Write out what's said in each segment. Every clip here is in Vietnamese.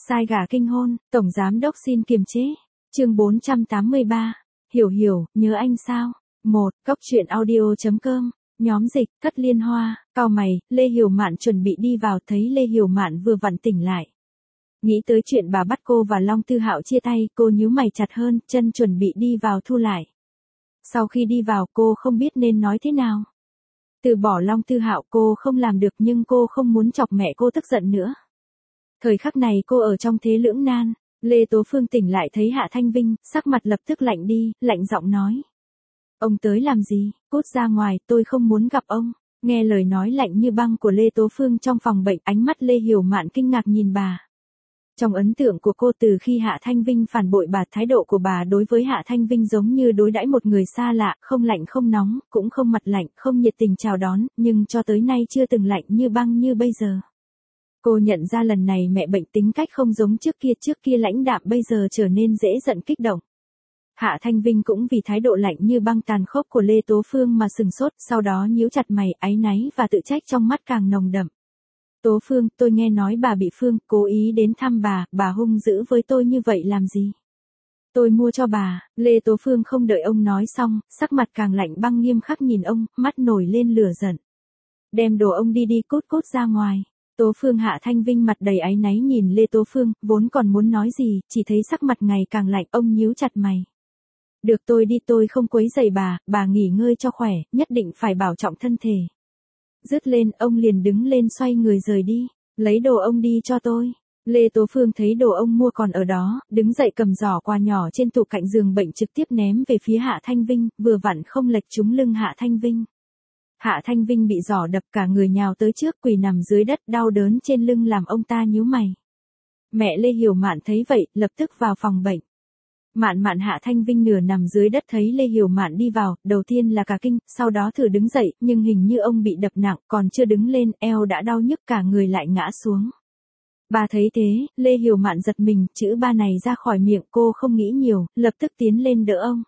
Sai gà kinh hôn, Tổng Giám Đốc xin kiềm chế. Chương 483. Hiểu hiểu, nhớ anh sao? 1. Cốc truyện audio.com. Nhóm dịch, Cất Liên Hoa, cau mày, Lê Hiểu Mạn chuẩn bị đi vào thấy Lê Hiểu Mạn vừa vặn tỉnh lại. Nghĩ tới chuyện bà bắt cô và Long Tư Hạo chia tay, cô nhíu mày chặt hơn, chân chuẩn bị đi vào thu lại. Sau khi đi vào, cô không biết nên nói thế nào. Từ bỏ Long Tư Hạo cô không làm được nhưng cô không muốn chọc mẹ cô tức giận nữa. Thời khắc này cô ở trong thế lưỡng nan. Lê Tố Phương tỉnh lại thấy Hạ Thanh Vinh, sắc mặt lập tức lạnh đi, lạnh giọng nói. Ông tới làm gì, cút ra ngoài, tôi không muốn gặp ông. Nghe lời nói lạnh như băng của Lê Tố Phương trong phòng bệnh, ánh mắt Lê Hiểu Mạn kinh ngạc nhìn bà. Trong ấn tượng của cô từ khi Hạ Thanh Vinh phản bội bà, thái độ của bà đối với Hạ Thanh Vinh giống như đối đãi một người xa lạ, không lạnh không nóng, cũng không mặt lạnh, không nhiệt tình chào đón, nhưng cho tới nay chưa từng lạnh như băng như bây giờ. Cô nhận ra lần này mẹ bệnh tính cách không giống trước kia lãnh đạm bây giờ trở nên dễ giận kích động. Hạ Thanh Vinh cũng vì thái độ lạnh như băng tàn khốc của Lê Tố Phương mà sừng sốt, sau đó nhíu chặt mày, áy náy và tự trách trong mắt càng nồng đậm. Tố Phương, tôi nghe nói bà bị Phương cố ý đến thăm bà hung dữ với tôi như vậy làm gì? Tôi mua cho bà. Lê Tố Phương không đợi ông nói xong, sắc mặt càng lạnh băng nghiêm khắc nhìn ông, mắt nổi lên lửa giận. Đem đồ ông đi cút ra ngoài. Tố Phương. Hạ Thanh Vinh mặt đầy áy náy nhìn Lê Tố Phương, vốn còn muốn nói gì, chỉ thấy sắc mặt ngày càng lạnh, ông nhíu chặt mày. Được tôi đi, tôi không quấy rầy bà nghỉ ngơi cho khỏe, nhất định phải bảo trọng thân thể. Dứt lên, ông liền đứng lên xoay người rời đi, lấy đồ ông đi cho tôi. Lê Tố Phương thấy đồ ông mua còn ở đó, đứng dậy cầm giỏ quà nhỏ trên tủ cạnh giường bệnh trực tiếp ném về phía Hạ Thanh Vinh, vừa vặn không lệch trúng lưng Hạ Thanh Vinh. Hạ Thanh Vinh bị giỏ đập cả người nhào tới trước, quỳ nằm dưới đất, đau đớn trên lưng làm ông ta nhíu mày. Mẹ Lê Hiểu Mạn thấy vậy, lập tức vào phòng bệnh. Mạn Hạ Thanh Vinh nửa nằm dưới đất thấy Lê Hiểu Mạn đi vào, đầu tiên là cả kinh, sau đó thử đứng dậy, nhưng hình như ông bị đập nặng, còn chưa đứng lên, eo đã đau nhức cả người lại ngã xuống. Bà thấy thế, Lê Hiểu Mạn giật mình, chữ ba này ra khỏi miệng cô không nghĩ nhiều, lập tức tiến lên đỡ ông.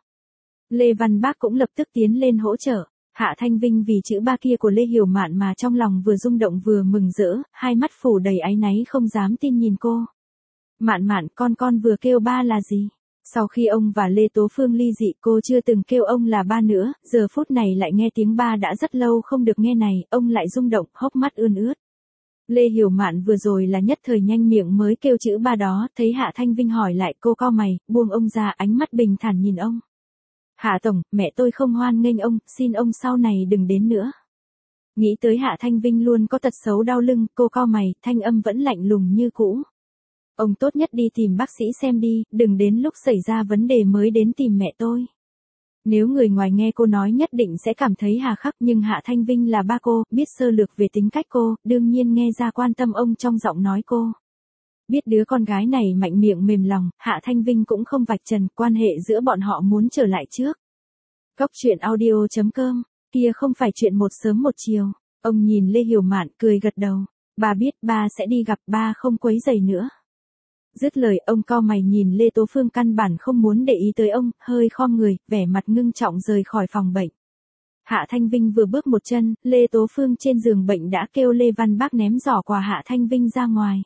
Lê Văn Bác cũng lập tức tiến lên hỗ trợ. Hạ Thanh Vinh vì chữ ba kia của Lê Hiểu Mạn mà trong lòng vừa rung động vừa mừng rỡ, hai mắt phủ đầy áy náy không dám tin nhìn cô. Mạn, con vừa kêu ba là gì? Sau khi ông và Lê Tố Phương ly dị cô chưa từng kêu ông là ba nữa, giờ phút này lại nghe tiếng ba đã rất lâu không được nghe này, ông lại rung động, hốc mắt ươn ướt. Lê Hiểu Mạn vừa rồi là nhất thời nhanh miệng mới kêu chữ ba đó, thấy Hạ Thanh Vinh hỏi lại cô cau mày, buông ông ra, ánh mắt bình thản nhìn ông. Hạ Tổng, mẹ tôi không hoan nghênh ông, xin ông sau này đừng đến nữa. Nghĩ tới Hạ Thanh Vinh luôn có tật xấu đau lưng, cô cau mày, thanh âm vẫn lạnh lùng như cũ. Ông tốt nhất đi tìm bác sĩ xem đi, đừng đến lúc xảy ra vấn đề mới đến tìm mẹ tôi. Nếu người ngoài nghe cô nói nhất định sẽ cảm thấy hà khắc, nhưng Hạ Thanh Vinh là ba cô, biết sơ lược về tính cách cô, đương nhiên nghe ra quan tâm ông trong giọng nói cô. Biết đứa con gái này mạnh miệng mềm lòng, Hạ Thanh Vinh cũng không vạch trần, quan hệ giữa bọn họ muốn trở lại trước. Cốc truyện audio.com, kia không phải chuyện một sớm một chiều. Ông nhìn Lê Hiểu Mạn cười gật đầu, bà biết ba sẽ đi gặp, ba không quấy rầy nữa. Dứt lời ông cau mày nhìn Lê Tố Phương căn bản không muốn để ý tới ông, hơi khom người, vẻ mặt ngưng trọng rời khỏi phòng bệnh. Hạ Thanh Vinh vừa bước một chân, Lê Tố Phương trên giường bệnh đã kêu Lê Văn Bác ném giỏ quà Hạ Thanh Vinh ra ngoài.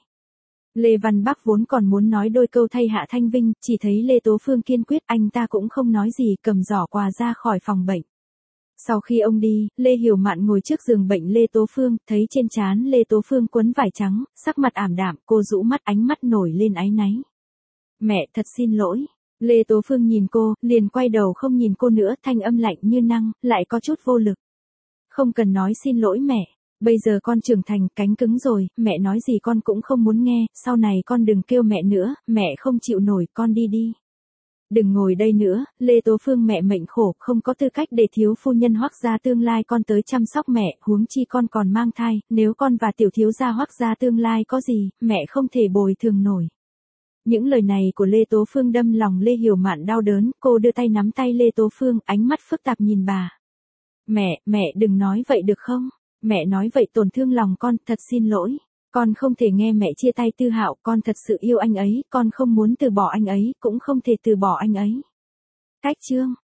Lê Văn Bác vốn còn muốn nói đôi câu thay Hạ Thanh Vinh, chỉ thấy Lê Tố Phương kiên quyết, anh ta cũng không nói gì, cầm giỏ quà ra khỏi phòng bệnh. Sau khi ông đi, Lê Hiểu Mạn ngồi trước giường bệnh Lê Tố Phương, thấy trên trán Lê Tố Phương quấn vải trắng, sắc mặt ảm đạm, cô rũ mắt, ánh mắt nổi lên áy náy. Mẹ, thật xin lỗi. Lê Tố Phương nhìn cô, liền quay đầu không nhìn cô nữa, thanh âm lạnh như năng, lại có chút vô lực. Không cần nói xin lỗi mẹ. Bây giờ con trưởng thành, cánh cứng rồi, mẹ nói gì con cũng không muốn nghe, sau này con đừng kêu mẹ nữa, mẹ không chịu nổi, con đi đi. Đừng ngồi đây nữa, Lê Tố Phương mẹ mệnh khổ, không có tư cách để thiếu phu nhân Hoắc gia tương lai con tới chăm sóc mẹ, huống chi con còn mang thai, nếu con và tiểu thiếu gia Hoắc gia tương lai có gì, mẹ không thể bồi thường nổi. Những lời này của Lê Tố Phương đâm lòng Lê Hiểu Mạn đau đớn, cô đưa tay nắm tay Lê Tố Phương, ánh mắt phức tạp nhìn bà. Mẹ đừng nói vậy được không? Mẹ nói vậy tổn thương lòng con, thật xin lỗi. Con không thể nghe mẹ chia tay Tư Hạo, con thật sự yêu anh ấy, con không muốn từ bỏ anh ấy, cũng không thể từ bỏ anh ấy. Cách chương